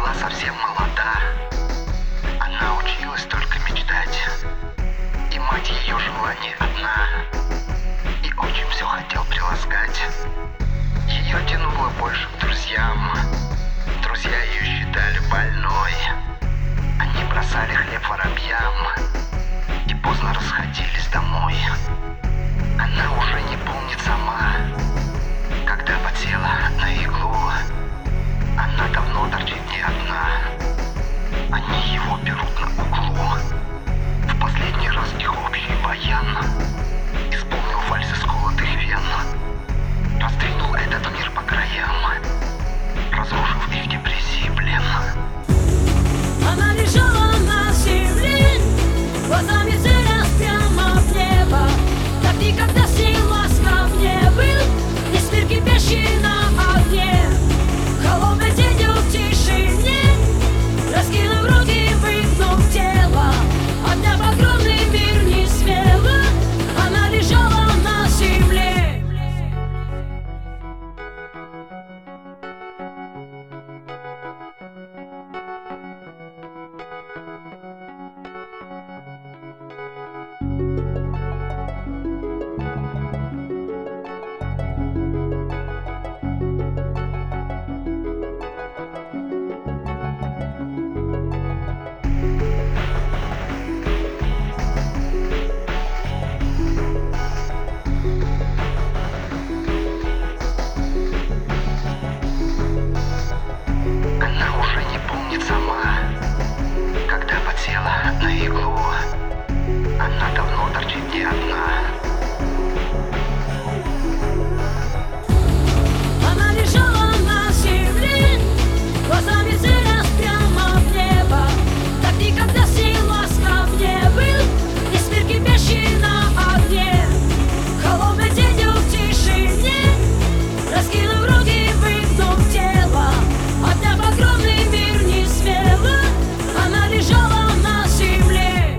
была совсем молода, она училась только мечтать, и мать ее желание одна, и очень все хотел приласкать. Ее тянуло больше к друзьям, друзья ее считали больной. Они бросали хлеб воробьям и поздно расходились домой. Она уже не помнит сама, когда подсела на иглу. Она давно торчит не одна, они его берут на углу. В последний раз их общий баян исполнил вальс из колотых вен, раздвинул этот мир по краям, разрушив их депрессии плен. Она лежала на земле, глазами целясь прямо в небо. Так никогда с ней ласков не был, весь мир кипящий на огне. Холодный день в тишине, раскинув руки, выгнув тело, обняв огромный мир не смело, она лежала на земле. Она уже не помнит сама, когда подсела на иглу. Она давно торчит не одна. Она лежала на земле, глазами целясь прямо в небо. Так никогда с ней ласков не был, весь мир кипящий на огне. Холодный день в тишине, раскинув руки, выгнув тело, обняв огромный мир не смело, она лежала на земле.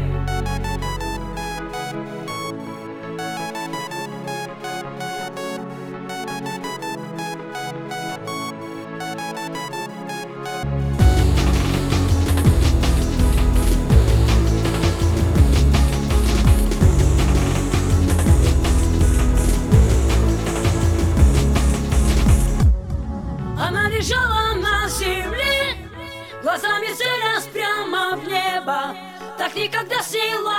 Она лежала на земле, глазами целясь прямо в небо. Так никогда с ней